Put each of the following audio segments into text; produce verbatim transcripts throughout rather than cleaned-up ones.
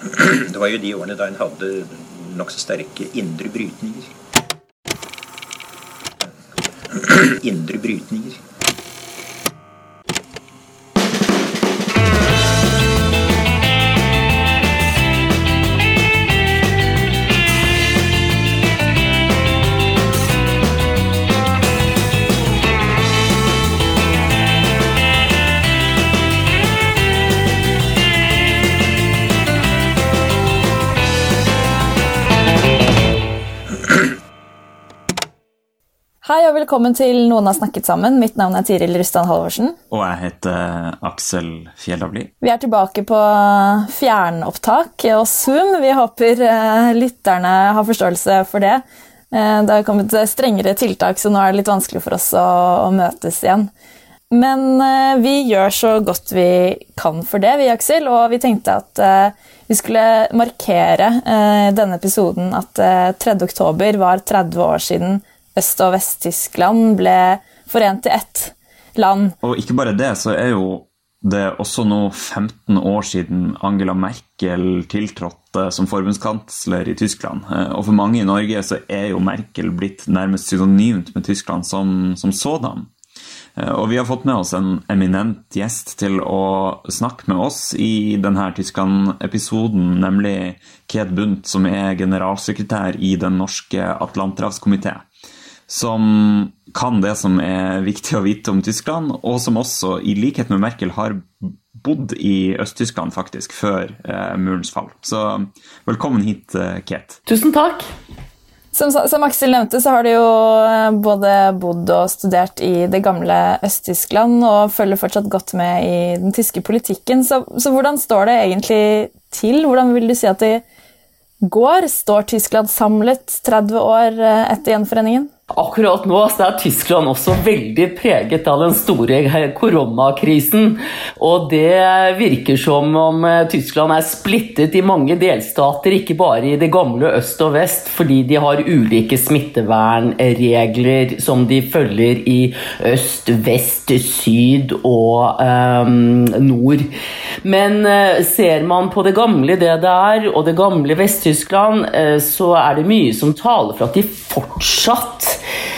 Det var jo de årene da en hadde nok så sterke indre brytninger. Indre brytninger. Hei og velkommen til Noen har snakket sammen. Mitt navn er Tiril Rystan Halvorsen. Og jeg heter Aksel Fjellavli. Vi er tilbake på fjernopptak og Zoom. Vi håper lytterne har forståelse for det. Det har kommet strengere tiltak, så nå er det litt vanskelig for oss å, å møtes igjen. Men vi gjør så godt vi kan for det, vi Aksel, og vi tenkte at vi skulle markere denne episoden at tredje oktober var tretti år siden Øst- og Vest-Tyskland ble forent til ett land. Og ikke bare det, så er jo det også nå femten år siden Angela Merkel tiltrådte som forbundskansler i Tyskland. Og for mange i Norge så er jo Merkel blitt nærmest synonymt med Tyskland som, som sådan. Og vi har fått med oss en eminent gjest til å snakke med oss i denne Tyskland-episoden, nemlig Kate Bundt, som er generalsekretær i den norske Atlanterhavskomité, som kan det som er viktig å vite om Tyskland, og som også, i likhet med Merkel, har bodd i Øst-Tyskland faktisk, før eh, murens fall. Så velkommen hit, Kate. Tusen takk. Som, som Aksel nevnte, så har du jo både bodd og studert i det gamle Øst-Tyskland, og følger fortsatt godt med i den tyske politikken. Så, så hvordan står det egentlig til? Hvordan vil du si at det går? Står Tyskland samlet tretti år etter gjenforeningen? Akkurat nå så er Tyskland også veldig preget av den store koronakrisen, og det virker som om Tyskland er splittet i mange delstater, ikke bare i det gamle øst og vest, fordi de har ulike smittevernregler som de følger i øst, vest, syd og um, nord. Men uh, ser man på det gamle D D R og det gamle Vest-Tyskland, uh, så er det mye som taler for at de fortsatt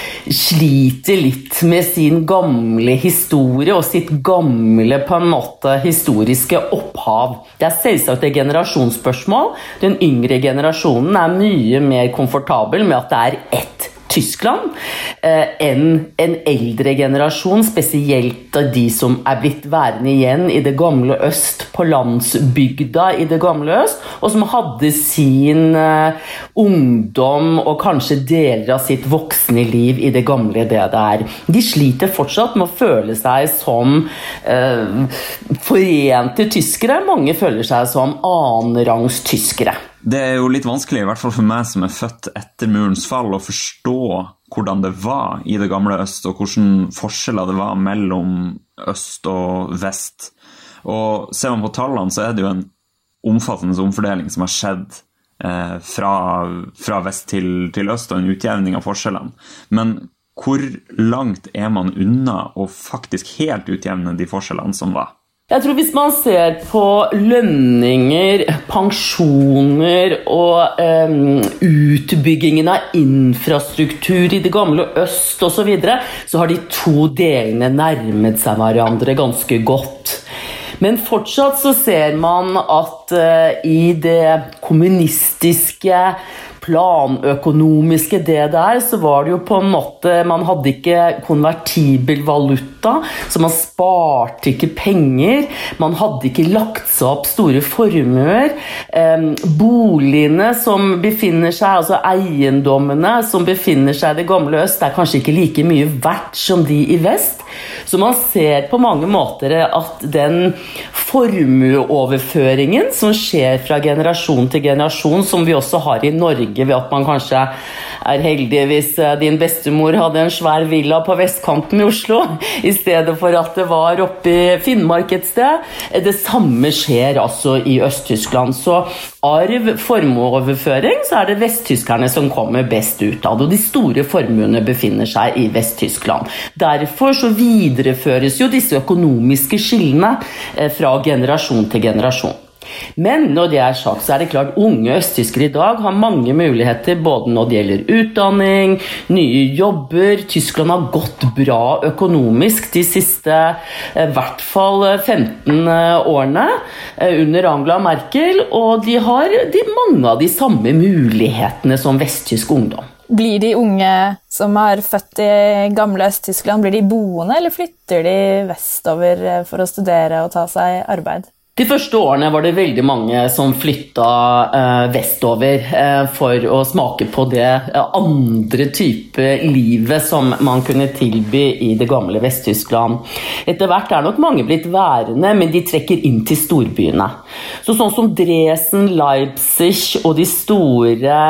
sliter litt med sin gamle historie og sitt gamle på en måte historiske opphav. Det er selvsagt et generasjonsspørsmål. Den yngre generasjonen er mye mer komfortabel med at det er ett Tyskland eh, enn en eldre generasjon, spesielt de som er blitt værende igjen i det gamle øst, på landsbygda i det gamle øst, og som hadde sin eh, ungdom og kanskje deler av sitt voksne liv i det gamle D D R. De sliter fortsatt med å føle seg som eh, forente tyskere. Mange føler seg som annenrangs tyskere. Det er jo litt vanskelig, i hvert fall for meg som er født etter murens fall, å forstå hvordan det var i det gamle øst, og hvordan forskjeller det var mellom øst og vest. Og ser man på tallene, så er det jo en omfattende omfordeling som har skjedd eh, fra, fra vest til, til øst, og en utjevning av forskjellene. Men hvor langt er man unna å faktisk helt utjevne de forskjellene som var? Jeg tror hvis man ser på lønninger, pensjoner og um, utbyggingen av infrastruktur i det gamle øst og så videre, så har de to delene nærmet seg hverandre ganske godt. Men fortsatt så ser man at uh, i det kommunistiske planøkonomiske det der, så var det jo på en måte, man hadde ikke konvertibel valuta, så man sparte ikke penger, man hadde ikke lagt seg opp store formuer, eh, boligene som befinner seg, altså eiendommene som befinner seg i det gamle øst, er kanskje ikke like mye verdt som de i vest, så man ser på mange måter at den formueoverføringen som skjer fra generasjon til generasjon, som vi også har i Norge, ved at man kanskje er heldig hvis din bestemor hadde en svær villa på vestkanten i Oslo, i stedet for at det var oppe i Finnmark et sted. Det samme skjer altså i Øst-Tyskland. Så arv, formueoverføring, så er det vesttyskerne som kommer best ut av det, og de store formuene befinner seg i Vest-Tyskland. Derfor så videreføres jo disse økonomiske skillene fra generasjon til generasjon. Men når det er sagt, så er det klart unge østtyskere i dag har mange muligheter, både når det gjelder utdanning, nye jobber. Tyskland har gått bra økonomisk de siste i hvert fall femten årene under Angela Merkel, og de har de, mange av de samme mulighetene som vesttysk ungdom. Blir de unge som er født i gamle Øst-Tyskland, blir de boende, eller flytter de vestover for å studere og ta seg arbeid? De første årene var det veldig mange som flyttet eh, vestover eh, for å smake på det eh, andre type livet som man kunne tilby i det gamle Vest-Tyskland. Etter hvert er nok mange blitt værende, men de trekker inn til storbyene. Så sånn som Dresden, Leipzig og de store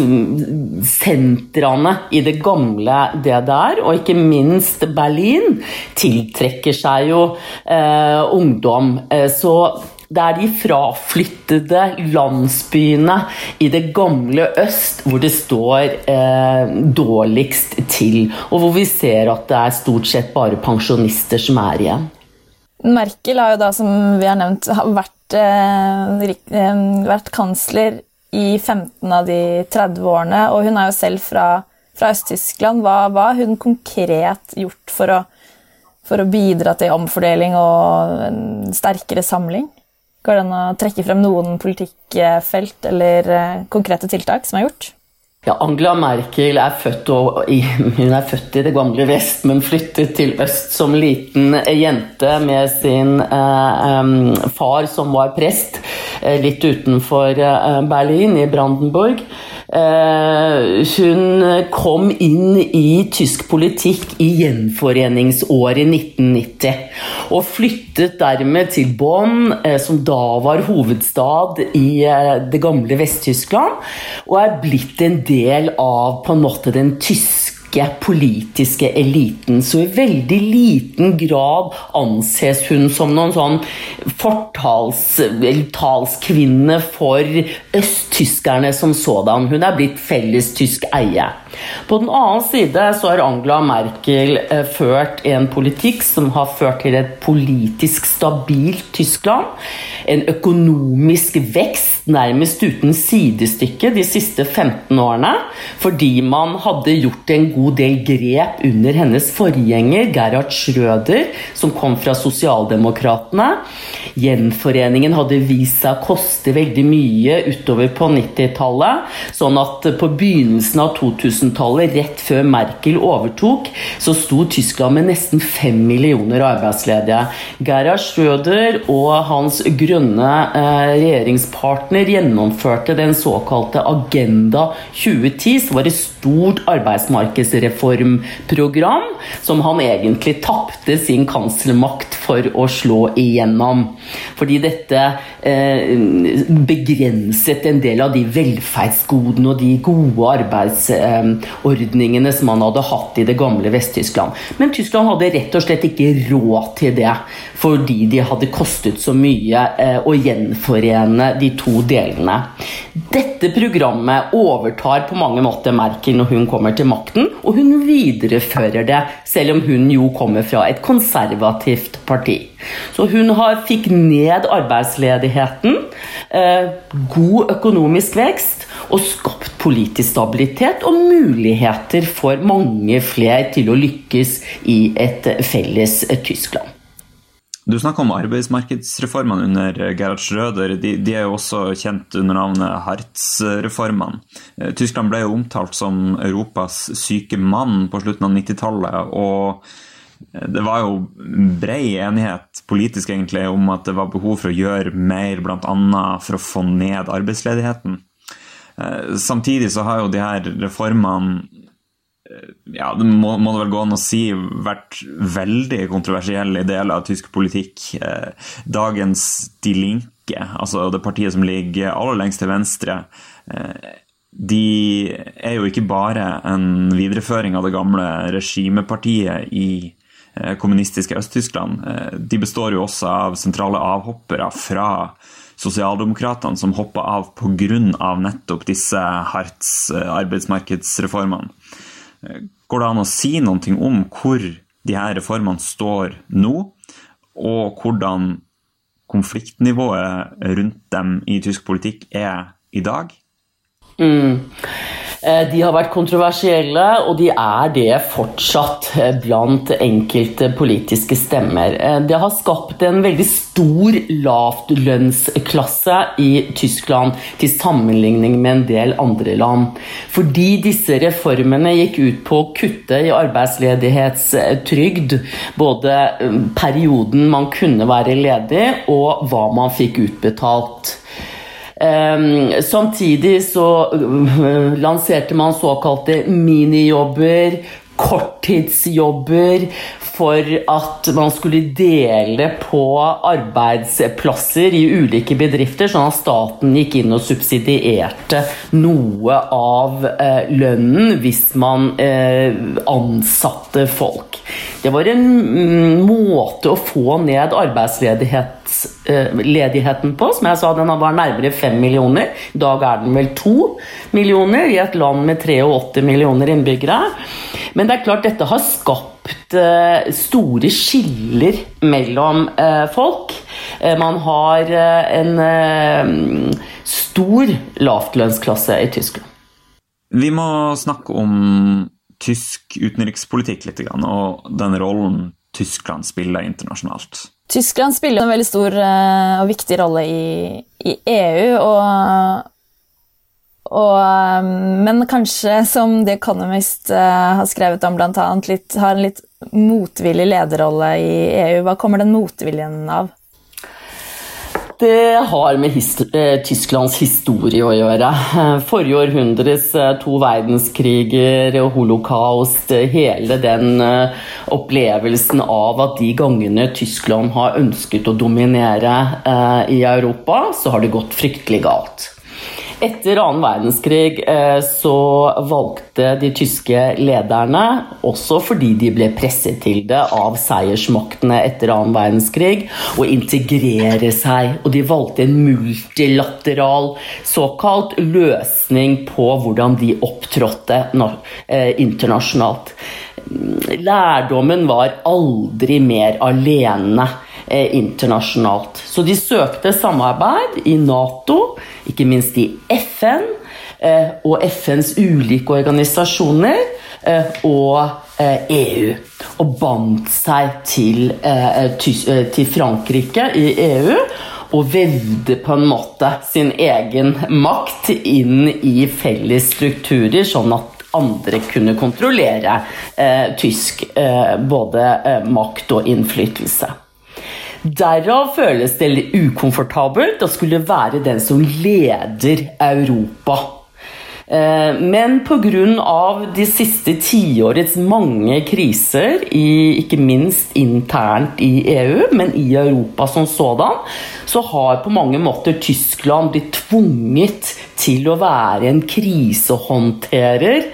sentrene i det gamle det der, og ikke minst Berlin, tiltrekker seg jo eh, ungdom. Eh, så det er de fraflyttede landsbyene i det gamle øst hvor det står eh, dårligst til, og hvor vi ser at det er stort sett bare pensjonister som er igjen. Merkel har jo da, som vi har nevnt, vært, eh, vært kansler i femten av de tretti årene, og hun er jo selv fra, fra Øst-Tyskland. Hva har hun konkret gjort for å, for å bidra til omfordeling og en sterkere samling? Går det an å trekke frem noen politikkfelt eller konkrete tiltak som er gjort? Ja, Angela Merkel er født, og, hun er født i det gamle vest, men flyttet til øst som liten jente med sin eh, far som var prest, eh, litt utenfor eh, Berlin i Brandenburg. Uh, hun kom inn i tysk politikk i gjenforeningsåret nitten nitti og flyttet dermed til Bonn, uh, som da var hovedstad i uh, det gamle Vest-Tyskland, og er blitt en del av på en måte den tyske politiske eliten. Så i veldig liten grad anses hun som noen sånn fortalskvinne for østtyskerne som sådan. Hun er blitt felles tysk eie. På den annen side så har Angela Merkel eh, ført en politikk som har ført til et politisk stabilt Tyskland, en økonomisk vekst nærmest uten sidestykke de siste femten årene, fordi man hadde gjort en god del grep under hennes forgjenger, Gerhard Schröder, som kom fra Sosialdemokratene. Gjenforeningen hadde vist seg å koste veldig mye utover på nittitallet, sånn at på begynnelsen av to tusen tallet, rett før Merkel overtok, så sto Tyskland med nesten fem millioner arbeidsledige. Gerhard Schröder og hans grønne eh, regjeringspartner gjennomførte den såkalte Agenda tjue ti, som var et stort arbeidsmarkedsreformprogram, som han egentlig tappte sin kanslermakt for å slå igjennom. Fordi dette eh, begrenset en del av de velferdsgodene og de gode arbeids eh, ordningene som man hadde hatt i det gamle Vest-Tyskland. Men Tyskland hadde rett og slett ikke råd til det, fordi de hadde kostet så mye eh, å gjenforene de to delene. Dette programmet overtar på mange måter Merkel når hun kommer til makten, og hun viderefører det, selv om hun jo kommer fra et konservativt parti. Så hun har, fikk ned arbeidsledigheten, eh, god økonomisk vekst, og skapt politisk stabilitet og muligheter for mange flere til å lykkes i et felles Tyskland. Du snakker om arbeidsmarkedsreformene under Gerhard Schröder. De, de er jo også kjent under navnet Hartz-reformene. Tyskland ble jo omtalt som Europas syke mann på slutten av nittitallet, og det var jo bred enighet politisk egentlig om at det var behov for å gjøre mer, blant annet for å få ned arbeidsledigheten. Samtidig så har jo de her reformene, ja, det må, må det vel gå an å si, vært veldig kontroversielle i deler av tysk politikk. Dagens Die Linke, altså det partiet som ligger aller lengst til venstre, de er jo ikke bare en videreføring av det gamle regimepartiet i kommunistiske Øst-Tyskland. De består jo også av sentrale avhoppere fra sosialdemokratene som hoppet av på grunn av nettopp disse Hartz arbeidsmarkedsreformene. Går det an å si noe om hvor de her reformene står nå, og hvordan konfliktnivået rundt dem i tysk politikk er i dag? Mm. De har vært kontroversielle, og de er det fortsatt blant enkelte politiske stemmer. Det har skapt en veldig stor lavtlønnsklasse i Tyskland til sammenligning med en del andre land. Fordi disse reformene gikk ut på å kutte i arbeidsledighetstrygd, både perioden man kunne være ledig og hva man fikk utbetalt. Um, samtidig så uh, lanserte man såkalte minijobber, korttidsjobber, for at man skulle dele på arbeidsplasser i ulike bedrifter, sånn at staten gikk inn og subsidierte noe av eh, lønnen hvis man eh, ansatte folk. Det var en mm, måte å få ned arbeidsledigheten på. Som jeg sa, den var nærmere fem millioner. I dag er den vel to millioner i et land med åttitre millioner innbyggere. Men det er klart dette har skapt store skiller mellom folk. Man har en stor lavtlønnsklasse i Tyskland. Vi må snakke om tysk utenrikspolitikk litt, og den rollen Tyskland spiller internasjonalt. Tyskland spiller en veldig stor og viktig rolle i, i E U, og Og, men kanskje, som The Economist uh, har skrevet om blant annet, litt, har en litt motvillig lederrolle i E U. Hva kommer den motviljen av? Det har med his- Tysklands historie å gjøre. Forrige århundres to verdenskriger, holocaust, hele den opplevelsen av at de gangene Tyskland har ønsket å dominere uh, i Europa, så har det gått fryktelig galt. Etter annen verdenskrig så valgte de tyske lederne, også fordi de ble presset til det av seiersmaktene etter annen verdenskrig, å integrere seg, og de valgte en multilateral såkalt løsning på hvordan de opptrådte internasjonalt. Lærdommen var aldri mer alene internasjonalt. Så de søkte samarbeid i NATO, ikke minst i F N og F N's ulike organisasjoner og E U, og bandt seg til, til Frankrike i E U og vevde på en måte sin egen makt inn i felles strukturer, sånn at andre kunne kontrollere tysk både makt og innflytelse. Derav føles det litt ukomfortabelt å skulle være den som leder Europa. Men på grunn av de siste tiårets mange kriser, i, ikke minst internt i E U, men i Europa som sådan, så har på mange måter Tyskland blitt tvunget til å være en krisehåndterer,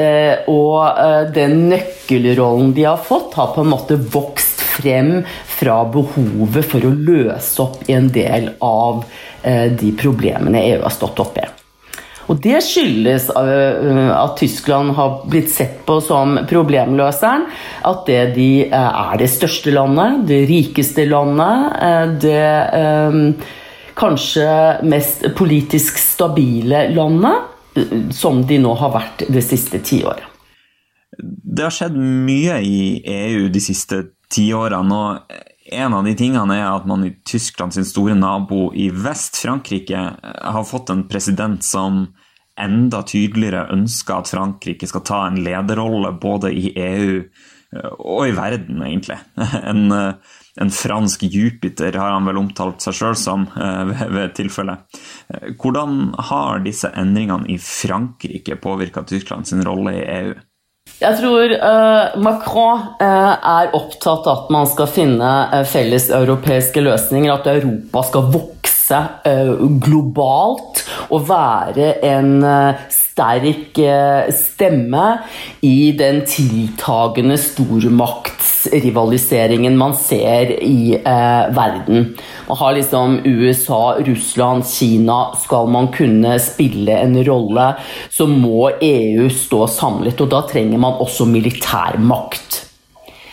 og den nøkkelrollen de har fått har på en måte vokst frem fra behovet for å løse opp en del av de problemene E U har stått opp i. Og det skyldes at Tyskland har blitt sett på som problemløseren, at det de er det største landet, det rikeste landet, det kanskje mest politisk stabile landet, som de nå har vært det siste tiåret. Det har skjedd mye i E U de siste tiårene, og en av de tingene er at man i Tyskland sin store nabo i vest, Frankrike, har fått en president som enda tydeligere ønsker at Frankrike skal ta en lederrolle både i E U og i verden, egentlig. En, en fransk Jupiter har han vel omtalt seg selv som ved, ved tilfelle. Hvordan har disse endringene i Frankrike påvirket Tyskland sin rolle i E U? Jeg tror uh, Macron uh, er opptatt av at man skal finne uh, felles europeiske løsninger, at Europa skal vokse uh, globalt og være en uh, sterk uh, stemme i den tiltagende stormaktsrivaliseringen man ser i uh, verden. Man har liksom U S A, Russland, Kina. Skal man kunne spille en rolle, så må E U stå samlet, og da trenger man også militærmakt.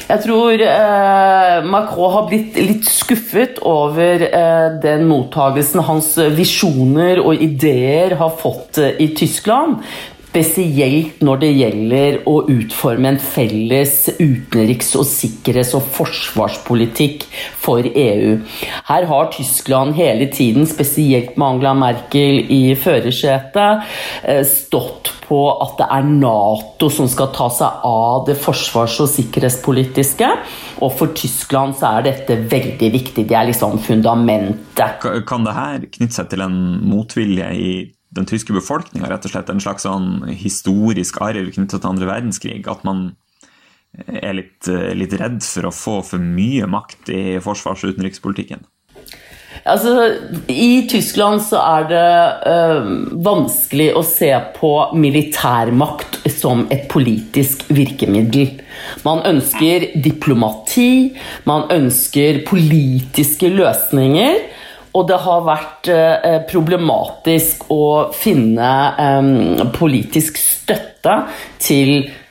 Jeg tror eh, Macron har blitt litt skuffet over eh, den mottagelsen hans visjoner og ideer har fått eh, i Tyskland, spesielt når det gjelder å utforme en felles utenriks- og sikkerhets- og forsvarspolitikk for E U. Her har Tyskland hele tiden, spesielt med Angela Merkel i førersetet, stått på at det er NATO som skal ta seg av det forsvars- og sikkerhetspolitiske, og for Tyskland så er dette veldig viktig. Det er liksom fundamentet. Kan det her knytte seg til en motvilje i den tyske befolkningen, rett og slett en slags sånn historisk arv knyttet til andre verdenskrig, at man er litt, litt redd for å få for mye makt i forsvars- og utenrikspolitikken? Altså, i Tyskland så er det øh, vanskelig å se på militærmakt som et politisk virkemiddel. Man ønsker diplomati, man ønsker politiske løsninger, og det har vært eh, problematisk å finne eh, politisk støtte til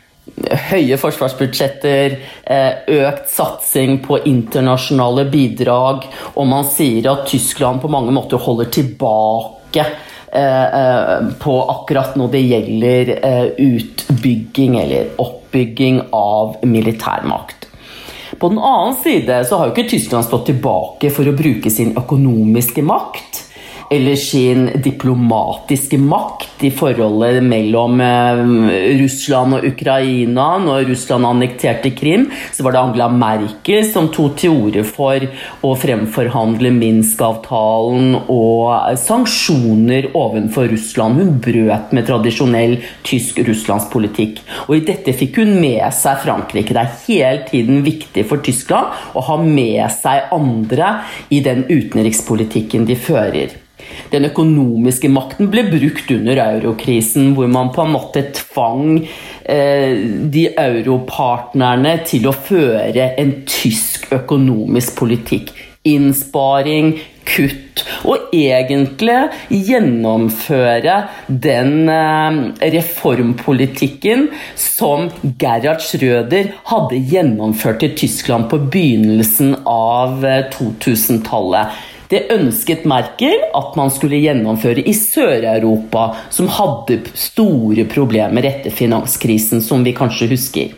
høye forsvarsbudsjetter, eh, økt satsing på internasjonale bidrag, og man sier at Tyskland på mange måter holder tilbake eh, eh, på akkurat når det gjelder eh, utbygging eller oppbygging av militærmakt. På den annen side så har jo ikke Tyskland stått tilbake for å bruke sin økonomiske makt eller sin diplomatiske makt i forholdet mellom Russland og Ukraina. Når Russland annekterte Krim, så var det Angela Merkel som tok til orde for å fremforhandle Minsk-avtalen og sanksjoner overfor Russland. Hun brøt med tradisjonell tysk-russlandspolitikk, og i dette fikk hun med seg Frankrike. Det er hele tiden viktig for Tyskland å ha med seg andre i den utenrikspolitikken de fører. Den økonomiske makten ble brukt under eurokrisen, hvor man på en måte tvang eh, de europartnerne til å føre en tysk økonomisk politikk. Innsparing, kutt, og egentlig gjennomføre den eh, reformpolitikken som Gerhard Schröder hadde gjennomført i Tyskland på begynnelsen av eh, totusentallet. Det ønsket Merkel at man skulle gjennomføre i Sør-Europa, som hadde store problemer etter finanskrisen, som vi kanskje husker.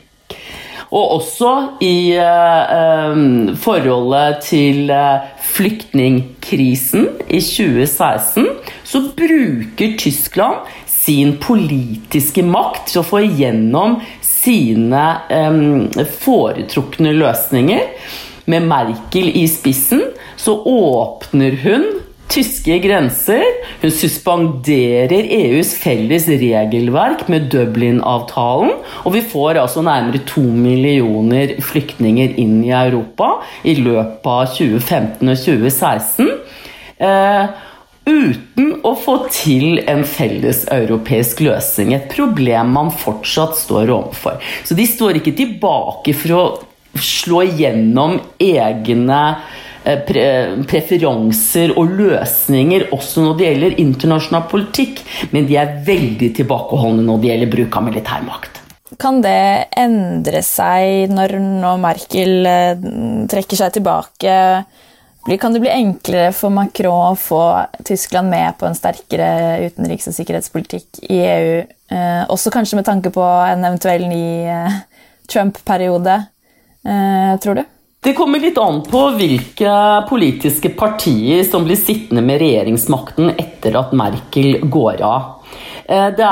Og også i eh, forholdet til eh, flyktningkrisen i tjue seksten, så bruker Tyskland sin politiske makt til å få igjennom sine eh, foretrukne løsninger. Med Merkel i spissen så åpner hun tyske grenser, hun suspenderer E U's felles regelverk med Dublin-avtalen, og vi får altså nærmere to millioner flyktninger inn i Europa i løpet av tjue femten og tjue seksten, eh, uten å få til en felles europeisk løsning, et problem man fortsatt står overfor. Så de står ikke tilbake for å slå gjennom egne pre preferanser og løsninger også når det gjelder internasjonal politikk, men de er veldig tilbakeholdne når det gjelder bruk av militærmakt. Kan det endre seg når, når Merkel trekker seg tilbake? Kan det bli enklere for Macron å få Tyskland med på en sterkere utenriks- og sikkerhetspolitikk i E U, eh, også kanskje med tanke på en eventuell ny eh, Trump-periode? Eh, tror du? Det kommer litt an på hvilke politiske partier som blir sittende med regjeringsmakten etter at Merkel går av. Det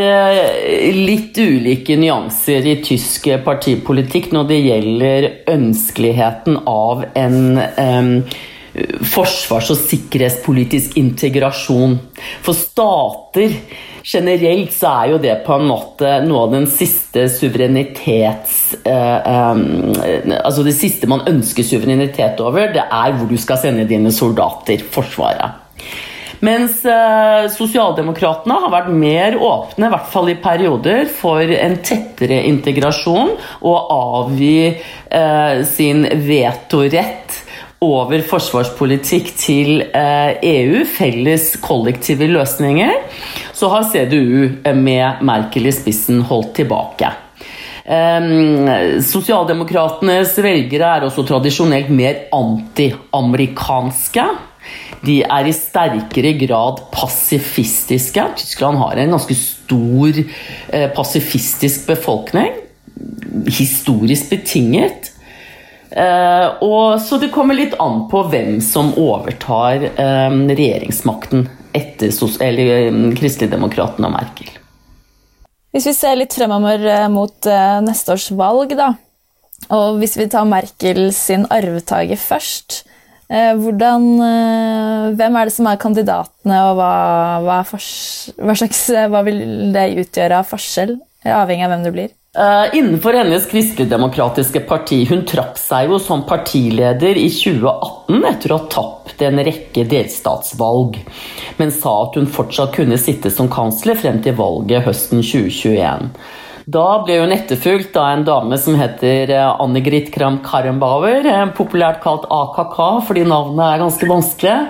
er litt ulike nyanser i tysk partipolitikk når det gjelder ønskeligheten av en um, forsvars- og sikkerhetspolitisk integrasjon. For stater generelt så er jo det på en måte noe av den siste suverenitets eh, eh, altså det siste man ønsker suverenitet over, det er hvor du skal sende dine soldater, forsvaret. Mens eh, sosialdemokratene har vært mer åpne, i hvert fall i perioder, for en tettere integrasjon og avgi eh, sin vetorett over forsvarspolitikk til E U, felles kollektive løsninger, så har C D U med Merkel i spissen holdt tilbake. Eh, Sosialdemokratenes velgere er også tradisjonelt mer anti-amerikanske. De er i sterkere grad pasifistiske. Tyskland har en ganske stor eh, pasifistisk befolkning, historisk betinget. Eh, og så det kommer litt an på hvem som overtar eh, regjeringsmakten etter eller, Kristelig-demokraten og Merkel. Hvis vi ser litt fremover mot eh, neste års valg, da, og hvis vi tar Merkel sin arvtager først, eh, hvordan, eh, hvem er det som er kandidatene, og hva, hva, fors, hva, slags, hva vil det utgjøre av forskjell, avhengig av hvem det blir? Uh, innenfor hennes kristelig-demokratiske parti, hun trakk seg jo som partileder i tjue atten etter å ha tapt en rekke delstatsvalg, men sa at hun fortsatt kunne sitte som kansler frem til valget høsten tjue tjueen. Da ble hun etterfulgt av en dame som heter Annegret Kramp-Karrenbauer, populært kalt A K K, fordi navnet er ganske vanskelig.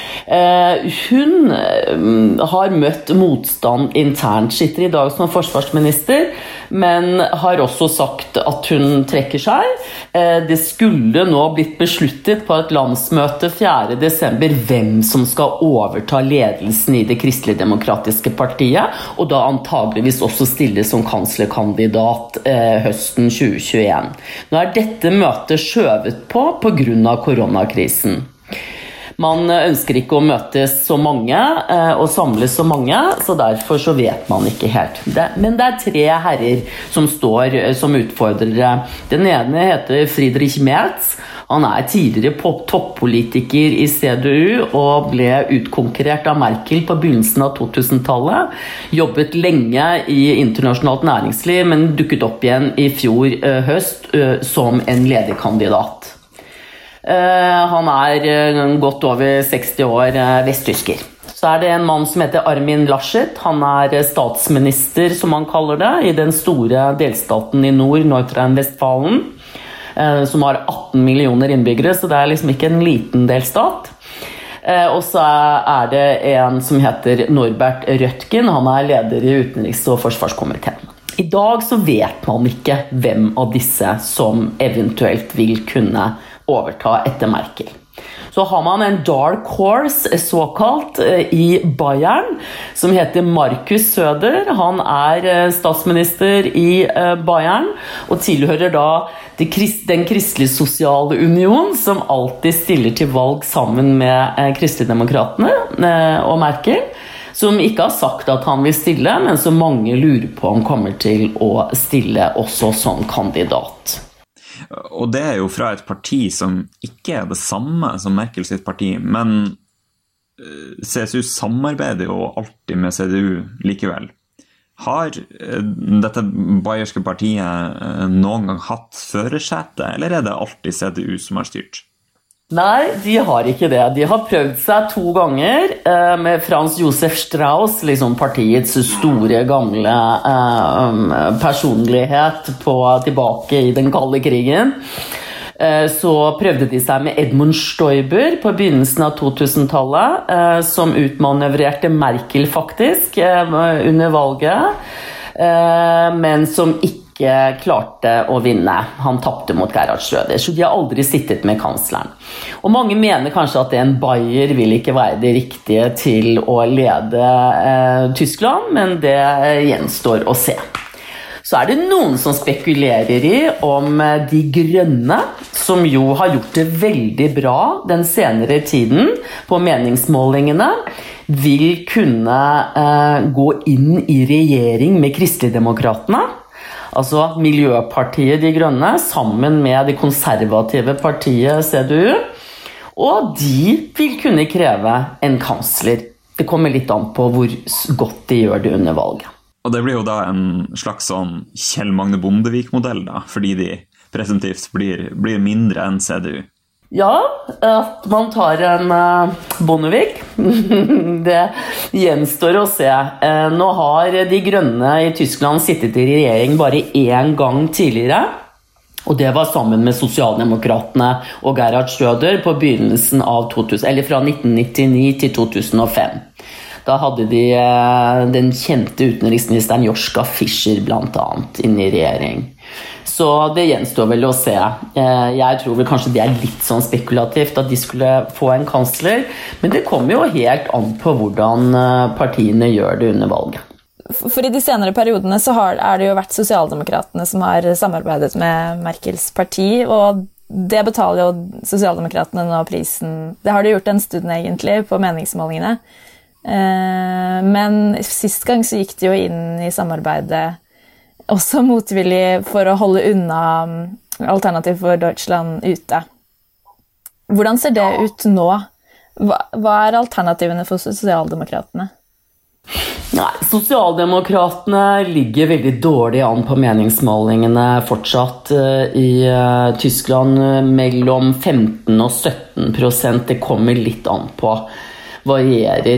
Hun har møtt motstand internt, sitter i dag som forsvarsminister, men har også sagt at hun trekker seg. Det skulle nå blitt besluttet på et landsmøte fjerde desember hvem som skal overta ledelsen i det kristelig-demokratiske partiet, og da antageligvis også stille som kanslerkandidat høsten tjue tjueen. Nå er dette møtet skjøvet på på grunn av koronakrisen. Man ønsker ikke å møtes så mange og samles så mange, så derfor så vet man ikke helt. Det, men det er tre herrer som står som utfordrere. Den ene heter Friedrich Merz. Han er tidligere toppolitiker i C D U og ble utkonkurrert av Merkel på begynnelsen av totusentallet. Jobbet lenge i internasjonalt næringsliv, men dukket opp igjen i fjor høst som en lederkandidat. Uh, han er uh, godt over seksti år uh, vesttysker. Så er det en mann som heter Armin Laschet. Han er uh, statsminister, som han kaller det, i den store delstaten i nord, Nordrhein-Westfalen, uh, som har atten millioner innbyggere, så det er liksom ikke en liten delstat. Uh, og så er det en som heter Norbert Røttgen. Han er leder i utenriks- og forsvarskomiteen. I dag så vet man ikke hvem av disse som eventuelt vil kunne overta etter Merkel. Så har man en dark horse, såkalt, i Bayern, som heter Markus Söder. Han er statsminister i Bayern, og tilhører da den kristelig-sosiale union, som alltid stiller til valg sammen med kristelig-demokratene og Merkel, som ikke har sagt at han vil stille, men som mange lurer på om kommer til å stille også som kandidat. Og det er jo fra et parti som ikke er det samme som Merkel sitt parti, men C S U samarbeider jo alltid med C D U likevel. Har dette bayerske partiet noen gang hatt førersete, eller er det alltid C D U som har styrt? Nei, de har ikke det. De har prøvd seg to ganger eh, med Franz Josef Strauss, liksom partiets store, gamle eh, personlighet på, tilbake i den kalde krigen. Eh, så prøvde de seg med Edmund Stoiber på begynnelsen av totusentallet, eh, som utmanøvrerte Merkel faktisk eh, under valget, eh, men som ikke ikke klarte å vinne. Han tappte mot Gerhard Schröder, så de har aldri sittet med kansleren. Og mange mener kanskje at en Bayer vil ikke være det riktige til å lede eh, Tyskland, men det gjenstår å se. Så er det noen som spekulerer i om de grønne, som jo har gjort det veldig bra den senere tiden på meningsmålingene, vil kunne eh, gå inn i regjering med kristelig-demokratene, altså Miljøpartiet De Grønne, sammen med det konservative partiet C D U, og de vil kunne kreve en kansler. Det kommer litt an på hvor godt de gjør det under valget. Og det blir jo da en slags sånn Kjell Magne Bondevik-modell da, fordi de presentivt blir, blir mindre enn C D U. Ja, at man tar en uh, Bondevik, det gjenstår å se. Uh, nå har de grønne i Tyskland sittet i regjering bare én gang tidligere, og det var sammen med Sosialdemokratene og Gerhard Schröder på begynnelsen av to tusen, eller fra nitten nittini til to tusen og fem. Da hadde de uh, den kjente utenriksministeren Joschka Fischer blant annet inne i regjering. Så det gjenstår vel å se. Jeg tror vel kanskje det er litt sånn spekulativt at de skulle få en kansler, men det kommer jo helt an på hvordan partiene gjør det under valget. For i de senere periodene så har, er det jo vært Sosialdemokratene som har samarbeidet med Merkels parti, og det betaler jo Sosialdemokratene nå prisen. Det har de gjort en stund egentlig på meningsmålingene. Men sist gang så gikk de jo inn i samarbeidet også motvillig for å holde unna Alternativ for Deutschland ute. Hvordan ser det ut nå? Hva, hva er alternativene for Sosialdemokratene? Nei, Sosialdemokratene ligger veldig dårlig an på meningsmålingene fortsatt i uh, Tyskland, mellom femten og sytten prosent. Det kommer litt an på. Varierer.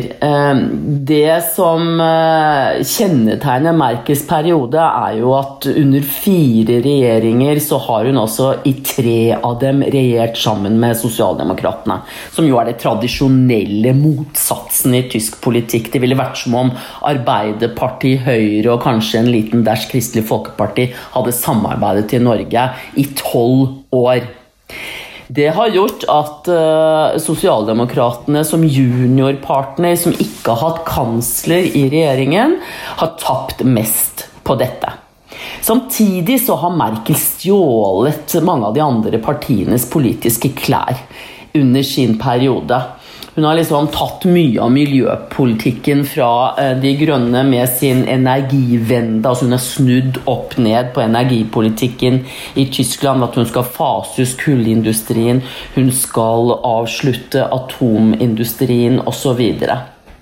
Det som kjennetegner Merkels periode er jo at under fire regjeringer så har hun også i tre av dem regjert sammen med Sosialdemokratene, som jo er det tradisjonelle motsatsen i tysk politikk. Det ville vært som om Arbeiderpartiet, Høyre og kanskje en liten dash Kristelig Folkeparti hadde samarbeidet i Norge i tolv år. Det har gjort at uh, Sosialdemokratene som juniorpartner, som ikke har hatt kansler i regjeringen, har tapt mest på dette. Samtidig så har Merkel stjålet mange av de andre partienes politiske klær under sin periode. Hun har liksom tatt mye av miljøpolitikken fra de grønne med sin energivende, altså hun har snudd opp ned på energipolitikken i Tyskland, at hun skal fase ut kullindustrien, hun skal avslutte atomindustrien og så videre.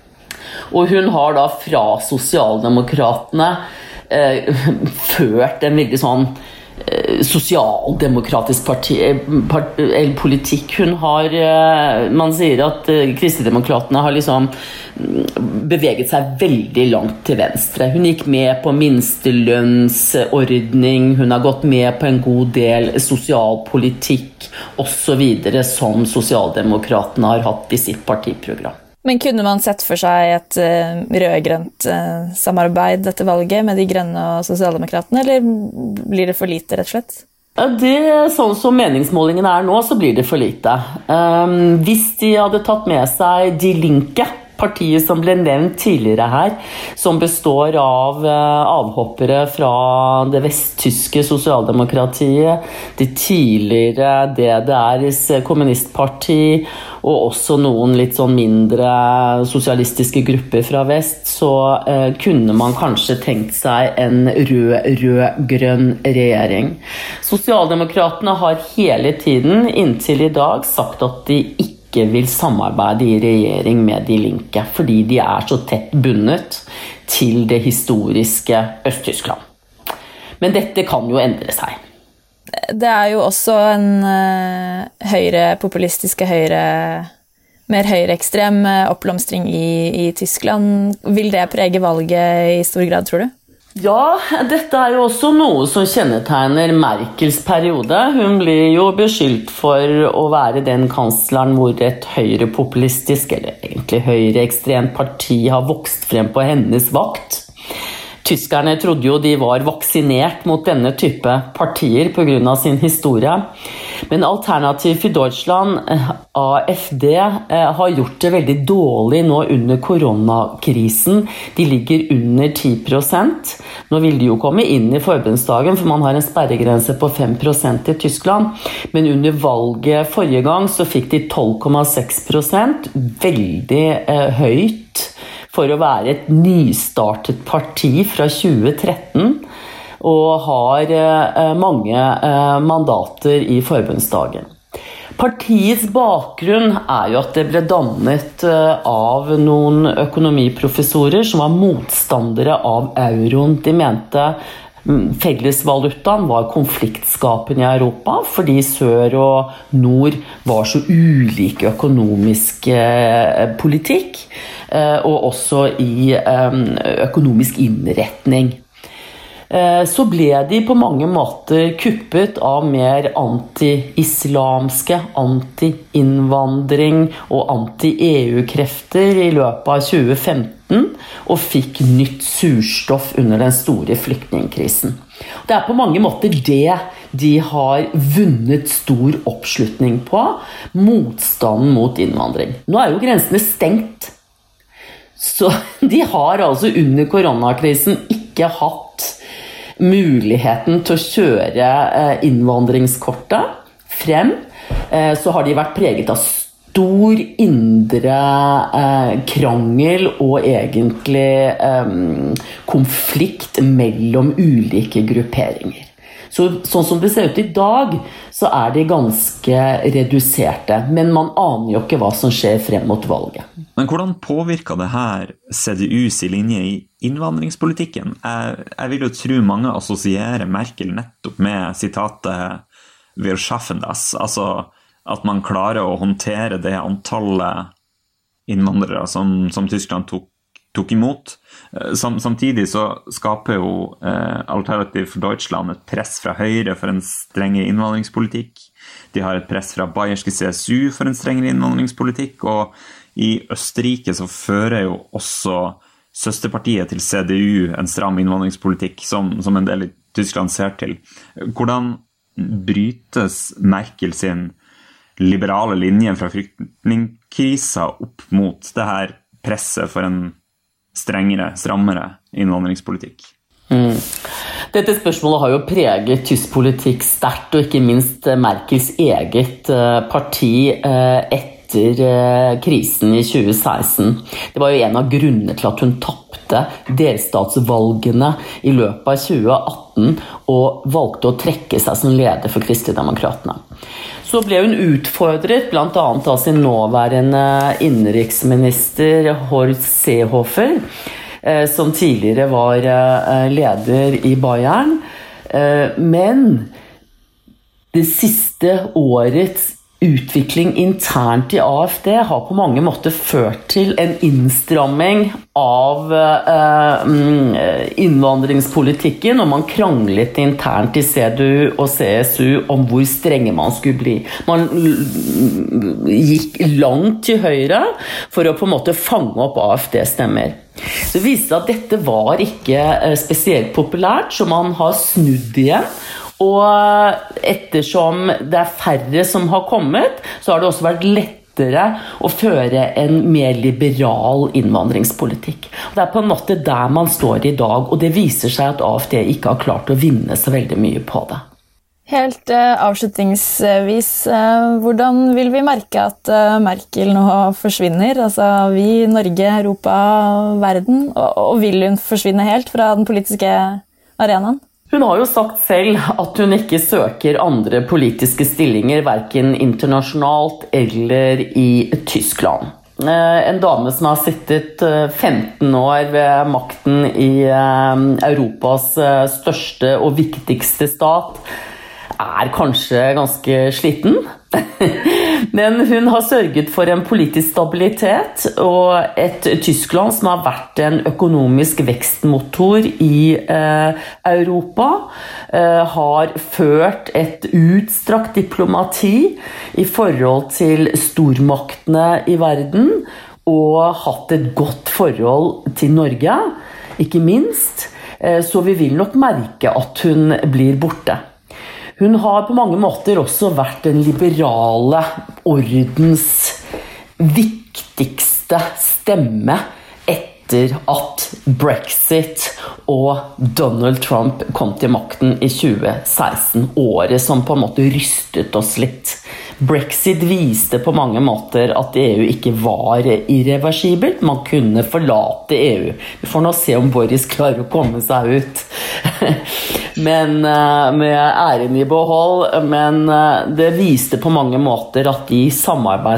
Og hun har da fra Sosialdemokratene eh, ført en veldig sånn sosialdemokratisk parti, part, politikk. Hun har, man sier at Kristendemokratene har liksom beveget seg veldig langt til venstre. Hun gikk med på minstelønnsordning, hun har gått med på en god del sosialpolitikk og så videre som Sosialdemokratene har hatt i sitt partiprogram. Men kunne man sett for seg et uh, rød-grønt uh, samarbeid dette valget med de grønne og Sosialdemokratene, eller blir det for lite, rett og slett? Det, sånn som meningsmålingene er nå, så blir det for lite. Um, hvis de hadde tatt med seg Die Linke, partiet som ble nevnt tidligere her, som består av uh, avhoppere fra det vesttyske sosialdemokratiet, det tidligere D D R's kommunistparti, og også noen litt sånn mindre sosialistiske grupper fra vest, så uh, kunne man kanskje tenkt seg en rød-rød-grønn regjering. Sosialdemokratene har hele tiden, inntil i dag, sagt at de ikke vil samarbeide i regjering med Die Linke, fordi de er så tett bundet til det historiske Øst-Tyskland. Men dette kan jo endre seg. Det er jo også en uh, høyre, populistiske høyre, mer høyreekstrem oppblomstring i, i Tyskland. Vil det prege valget i stor grad, tror du? Ja, dette er jo også noe som kjennetegner Merkels periode. Hun blir jo beskyldt for å være den kansleren hvor et høyrepopulistisk, eller egentlig høyreekstremt parti har vokst frem på hennes vakt. Tyskerne trodde jo de var vaksinert mot denne type partier på grunn av sin historie. Men Alternativ for Deutschland, A F D, har gjort det veldig dårlig nå under koronakrisen. De ligger under ti prosent. Nå vil de jo komme inn i forbundsdagen, for man har en sperregrense på fem prosent i Tyskland. Men under valget forrige gang så fikk de tolv komma seks prosent, veldig eh, høyt for å være et nystartet parti fra tjue tretten, og har eh, mange eh, mandater i forbundsdagen. Partiets bakgrunn er jo at det ble dannet eh, av noen økonomiprofessorer som var motstandere av euroen. De mente fellesvalutaen var konfliktskapen i Europa, fordi sør og nord var så ulike økonomisk eh, politikk, eh, og også i eh, økonomisk innretning. så ble de på mange måter kuppet av mer anti-islamske, anti-innvandring og anti-E U-krefter i løpet av tjue femten, og fikk nytt surstoff under den store flyktningkrisen. Det er på mange måter det de har vunnet stor oppslutning på, motstanden mot innvandring. Nå er jo grensene stengt, så de har altså under koronakrisen ikke hatt muligheten til å kjøre innvandringskortet frem. Så har de vært preget av stor indre krangel og egentlig konflikt mellom ulike grupperinger. Så, sånn som det ser ut i dag, så er de ganske reduserte, men man aner jo ikke hva som skjer frem mot valget. Men hvordan påvirker det her C D U sin linje i innvandringspolitikken? Jeg, jeg vil jo tro mange assosierer Merkel nettopp med sitatet «Wir schaffen das», altså at man klarer å håndtere det antallet innvandrere som, som Tyskland tok tok imot. Samtidig så skaper jo eh, Alternativ for Deutschland et press fra Høyre for en strengere innvandringspolitikk. De har et press fra bayerske C S U for en strengere innvandringspolitikk, og i Østerrike så fører jo også søsterpartiet til C D U en stram innvandringspolitikk som, som en del i Tyskland ser til. Hvordan brytes Merkel sin liberale linje fra flyktningkrisa opp mot det her presset for en strengere, strammere innvandringspolitikk? Mm. Dette spørsmålet har jo preget tysk politikk sterkt, og ikke minst Merkels eget parti etter krisen i tjue seksten. Det var jo en av grunnene til at hun tappte delstatsvalgene i løpet av tjue atten og valgte å trekke seg som leder for Kristendemokratene. Så ble hun utfordret blant annet av sin nåværende innenriksminister Horst Seehofer, som tidligere var leder i Bayern. Men det siste årets utvikling internt i A F D har på mange måter ført til en innstramming av innvandringspolitikken, og man kranglet internt i C D U og C S U om hvor strenge man skulle bli. Man gikk langt til høyre for å på en måte fange opp A F D-stemmer. Det viste at dette var ikke spesielt populært, så man har snudd igjen. Og ettersom det er færre som har kommet, så har det også vært lettere å føre en mer liberal innvandringspolitikk. Det er på en måte der man står i dag, og det viser seg at A F D ikke har klart å vinne så veldig mye på det. Helt uh, avslutningsvis, uh, hvordan vil vi merke at uh, Merkel nå forsvinner? Altså vi, Norge, Europa, verden, og, og vil hun forsvinne helt fra den politiske arenaen? Hun har jo sagt selv at hun ikke søker andre politiske stillinger, hverken internasjonalt eller i Tyskland. En dame som har sittet femten år ved makten i Europas største og viktigste stat, er kanskje ganske sliten. Men hun har sørget for en politisk stabilitet og et Tyskland som har vært en økonomisk vekstmotor i eh, Europa, eh, har ført et utstrakt diplomati i forhold til stormaktene i verden og hatt et godt forhold til Norge, ikke minst. Eh, så vi vil nok merke at hun blir borte. Hun har på mange måter også vært den liberale ordens viktigste stemme etter at Brexit og Donald Trump kom til makten i tjue seksten, året som på en måte rystet oss litt. Brexit viste på mange måter at E U ikke var irreversibelt, man kunne forlate E U. Vi får nå se om Boris klarer å komme seg ut. Men med æren i behold, men det viste på mange måter at de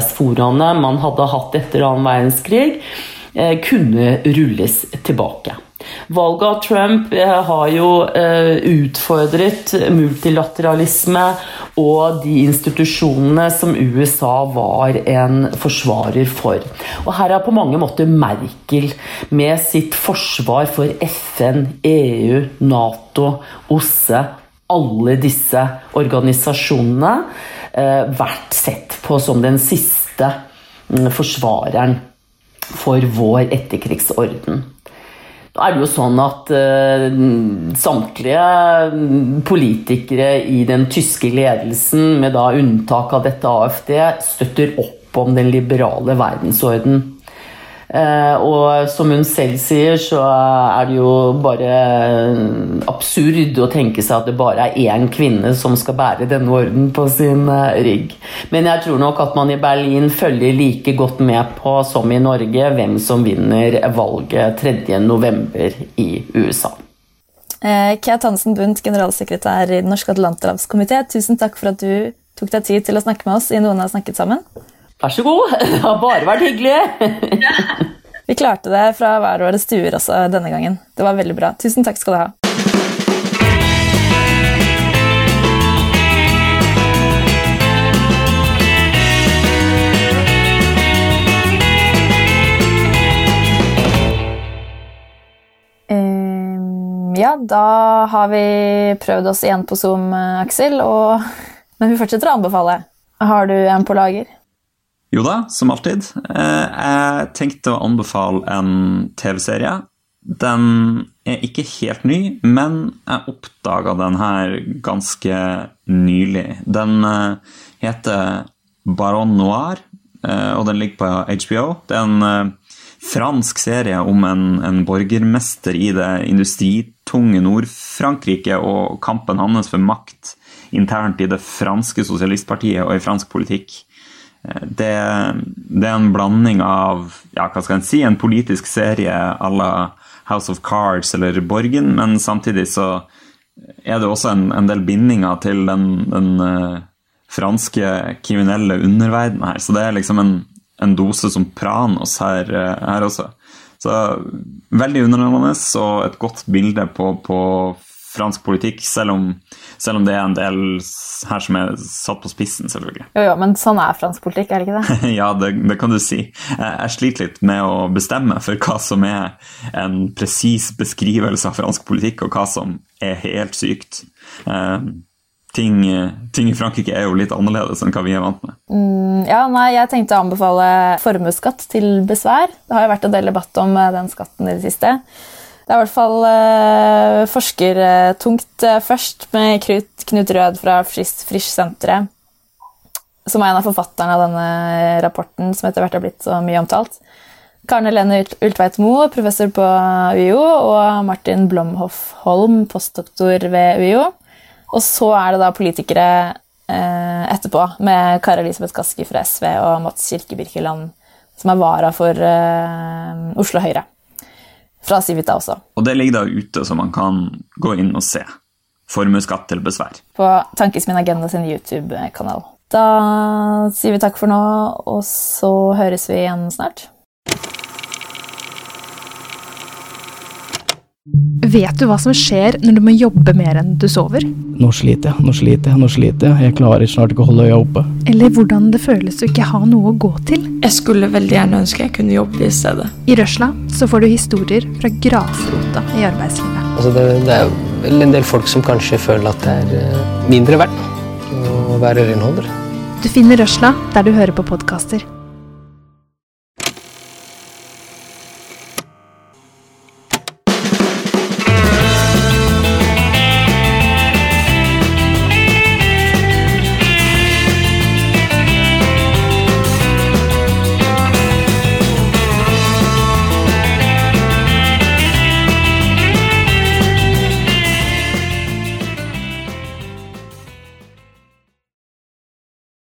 samarbeidsforaene man hadde hatt etter annen verdenskrig kunne rulles tilbake. Valget av Trump har jo utfordret multilateralisme og de institusjonene som U S A var en forsvarer for. Og her er på mange måter Merkel med sitt forsvar for F N, E U, NATO, O S S E, alle disse organisasjonene vært sett på som den siste forsvareren for vår etterkrigsorden. Nå er det jo sånn at uh, samtlige politikere i den tyske ledelsen, med da unntak av dette A F D, støtter opp om den liberale verdensorden. Uh, og som hun selv sier, så er det jo bare absurd å tenke seg at det bare er én kvinne som skal bære denne orden på sin uh, rygg. Men jeg tror nok at man i Berlin følger like godt med på som i Norge hvem som vinner valget tredje november i U S A. Uh, Kate Hansen Bundt, generalsekretær i Den norske Atlanterhavskomité, tusen takk for at du tok deg tid til å snakke med oss i Noen har snakket sammen. Vær så god, det har bare vært hyggelig. Vi klarte det fra hver våre stuer også denne gangen. Det var veldig bra. Tusen takk skal du ha. Um, ja, da har vi prøvd oss igjen på Zoom, Aksel, og... men vi fortsetter å anbefale. Har du en på lager? Jo da, som alltid. Jeg tenkte å anbefale en T V-serie. Den er ikke helt ny, men jeg oppdaget den her ganske nylig. Den heter Baron Noir, og den ligger på H B O. Det er en fransk serie om en, en borgermester i det industritunge Nord-Frankrike og kampen hans for makt internt i det franske sosialistpartiet og i fransk politikk. Det, det er en blanding av, ja, hva skal jeg si, en politisk serie à la House of Cards eller Borgen, men samtidig så er det også en, en del bindinger til den, den uh, franske kriminelle underverdenen her, så det er liksom en, en dose som Pranos her, uh, her også. Så veldig underholdende og et godt bilde på, på fransk politikk, selv om, selv om det er en del her som er satt på spissen, selvfølgelig. Jo, jo, men sånn er fransk politikk, er det ikke det? Ja, det, det kan du si. Jeg sliter litt med å bestemme for hva som er en presis beskrivelse av fransk politikk, og hva som er helt sykt. Eh, ting, ting i Frankrike er jo litt annerledes enn hva vi er vant med. Mm, ja, nei, jeg tenkte å anbefale formuesskatt til besvær. Det har jo vært en del debatt om den skatten i det siste. Det er i hvert fall eh, forskertungt eh, først med Knut, Knut Rød fra Frisch-senteret, som er en av forfatterne av denne rapporten som etter hvert har blitt så mye omtalt. Karen Helene Ultveit-Moe, professor på U I O, og Martin Blomhoff Holm, postdoktor ved U I O. Og så er det da politikere eh, etterpå, med Kari Elisabeth Kaski fra S V og Mats Kirkebirkeland, som er vara for eh, Oslo Høyre. Fra Civita også. Og det ligger da ute, så man kan gå inn og se. Formuesskatt til besvær. På Tankesmien Agenda sin YouTube-kanal. Da sier vi takk for nå, og så høres vi igjen snart. Vet du hva som skjer når du må jobbe mer enn du sover? Nå sliter jeg, nå sliter jeg, nå sliter jeg. Jeg klarer snart ikke å holde øya oppe. Eller hvordan det føles å ikke ha noe å gå til. Jeg skulle veldig gjerne ønske jeg kunne jobbe i stedet. I Røsla så får du historier fra grasrota i arbeidslivet. Altså det, det er vel en del folk som kanskje føler at det er mindre verdt å være renholder. Du finner Røsla der du hører på podcaster.